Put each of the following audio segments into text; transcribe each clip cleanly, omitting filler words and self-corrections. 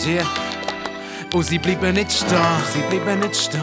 Yeah. Und sie bleiben nicht stehen, sie bleiben nicht stehen.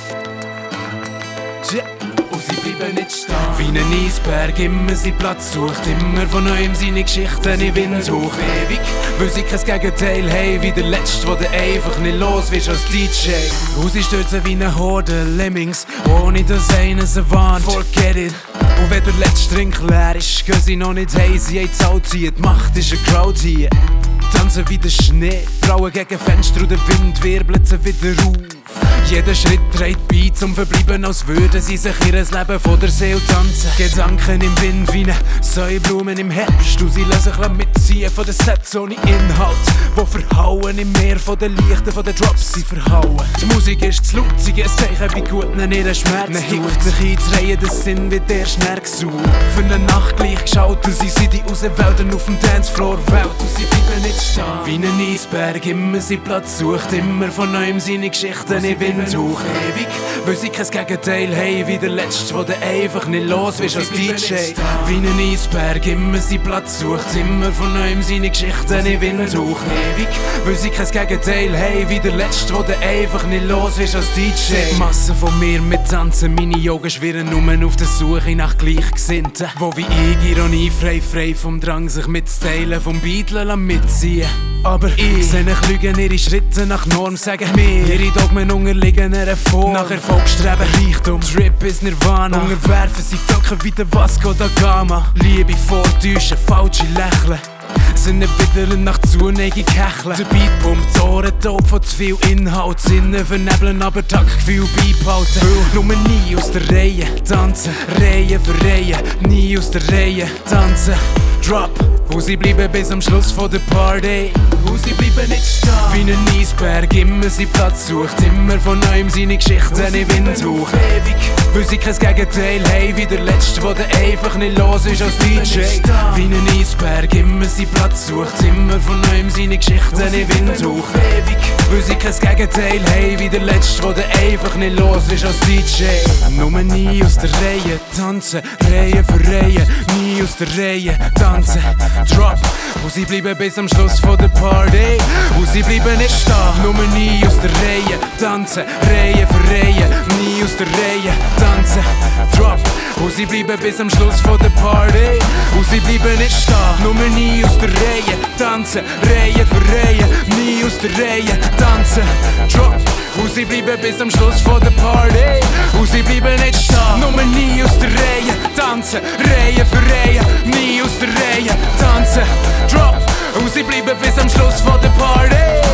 Yeah. Und sie bleiben nicht stehen. Wie ein Eisberg immer seinen Platz sucht, immer von neuem seine Geschichten in Wind hoch. Ewig, weil sie kein Gegenteil haben, wie der Letzte, wo du einfach nicht los willst als DJ. Und sie stürzen wie eine Horde Lemmings, ohne dass einer sie warnt. Forget it. Und wenn der letzte Drink leer ist, gehen sie noch nicht heim, sie haben Zahl ziehen. Die Macht ist eine Crowd hier. Tanzen wie der Schnee, Frauen gegen Fenster und der Wind wirbelt sie wieder auf. Jeder Schritt trägt bei zum Verbleiben, als würden sie sich ihr Leben von der Seele tanzen. Gedanken im Wind wie eine Säublumen im Herbst. Und sie lassen sich mitziehen von den Sets ohne Inhalt, wo verhauen im Meer von den Lichten, von den Drops sie verhauen. Die Musik ist zu laut, sie ein Zeichen, wie gut ihnen ihren Schmerz tut. Hilft sich einzureihen, das Sinn wird erst näher gesucht. Für eine Nacht gleich geschaut, und sie sind die Außenwelten auf dem Dancefloor Welt. Und sie bleiben nicht stehen. Wie ein Eisberg immer seinen Platz sucht, immer von neuem seine Geschichten in Wind hoch. Ewig, weil sie kein Gegenteil haben, wie der Letzte, wo du einfach nicht los willst als DJ. Wie ein Eisberg immer seinen Platz sucht, immer von neuem seine Geschichten in Wind hoch. Ewig, weil sie kein Gegenteil haben, wie der Letzte, wo du einfach nicht los willst als DJ. Massen von mir mit Tanzen, meine Augen schwirren nur auf der Suche nach Gleichgesinnten, wo wie ich ironiefrei, frei vom Drang, sich mitzuteilen, vom Beatlen mitziehen. Aber ich sehe nicht lügen, ihre Schritte nach Norm sagen mir, ihre Dogmen unterliegen einer Form. Nach Erfolg streben, Reichtum, Trip ist Nirvana. Unterwerfen sie Völker wie der Vasco da Gama. Liebe vortäuschen, falsche Lächeln, sind nicht wieder nach Zuneigung hecheln. Der Beat pumpt die Ohren taub von zu viel Inhalt. Sinne vernebeln, aber Taktgefühl beibehalten. Nur nie aus der Reihe tanzen, Reihe für Reihe. Nie aus der Reihe tanzen, Drop. Und sie bleiben bis am Schluss von der Party. Und sie bleiben nicht stehen. Wie ein Eisberg immer seinen Platz sucht, immer von neuem seine Geschichten in Wind hoch. Ewig, weil sie kein Gegenteil haben, wie der Letzte, wo du einfach nicht los ist als DJ. Wie ein Eisberg immer seinen Platz sucht, immer von neuem seine Geschichten in Wind hoch. Ewig, weil sie kein Gegenteil haben, wie der Letzte, wo du einfach nicht los ist als DJ. Nur nie aus der Reihe tanzen, Reihe für Reihe. Nie aus der Reihe tanzen, Drop. Und sie bleiben bis am Schluss von der Party. Und sie bleiben nicht stehen. Nur nie aus der Reihe tanzen, Reihe für Reihe. Nie aus der Reihe tanzen, Drop. Und sie bleiben bis am Schluss von der Party. Und sie bleiben nicht stehen. Nur nie aus der Reihe tanzen, Reihe für Reihe. Nie aus der Reihe tanzen, Drop. Und sie bleiben bis am Schluss von der Party. Und sie bleiben nicht stehen. Nur nie aus der Reihe tanzen, Reihe für Reihe. Nie aus der Reihe tanzen, Drop. Und sie bleiben bis am Schluss von der Party.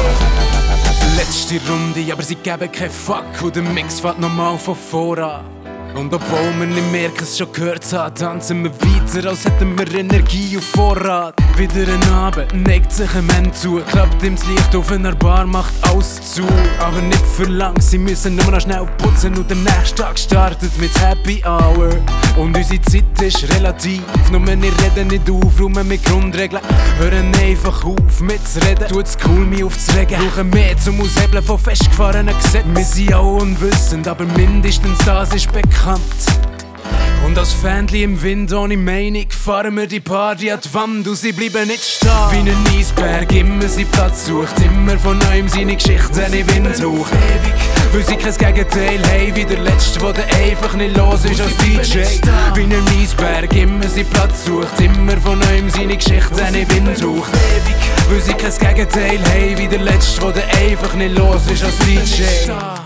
Letzte Runde, aber sie geben kein Fuck. Und der Mix fährt nochmal von voran. Und obwohl wir nicht merken, es schon gehört haben, tanzen wir weiter, als hätten wir Energie auf Vorrat. Wieder ein Abend, neigt sich ein Mensch zu, klappt ihm das Licht auf einer Bar, macht alles zu. Aber nicht für lang, sie müssen nur noch schnell putzen und der nächste Tag startet mit Happy Hour. Und unsere Zeit ist relativ, nur wir reden nicht auf, räumen mit Grundregeln, hören einfach auf mitzureden. Tut's cool, mich aufzuregen, brauchen mehr zum Aushebeln von festgefahrenen Gesetzen. Wir sind auch unwissend, aber mindestens das ist bekannt. Und als Fähnchen im Wind ohne Meinung fahren wir die Party an die Wand und sie bleiben nicht stehen. Wie ein Eisberg immer seinen Platz sucht, immer von neuem seine Geschichten in Wind hoch. Ewig, weil sie kein Gegenteil haben, wie der Letzte, wo du einfach nicht los ist als DJ. Wie ein Eisberg immer seinen Platz sucht, immer von neuem seine Geschichten in Wind hoch. Ewig, weil sie kein Gegenteil haben, wie der Letzte, wo du einfach nicht los ist als DJ.